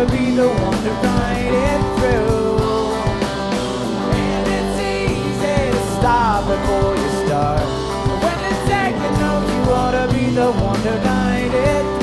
to be the one to ride it through. And it's easy to stop before you start. When the second knows you ought to be the one to guide it